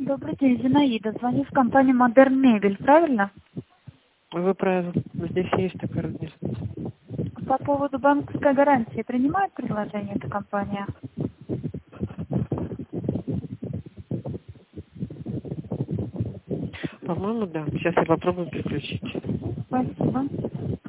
Добрый день, Зинаида. Звоню в компанию Модерн Мебель, правильно? Вы правы. Здесь есть такая организация. По поводу банковской гарантии принимает предложение эта компания? По-моему, да. Сейчас я попробую переключить. Спасибо.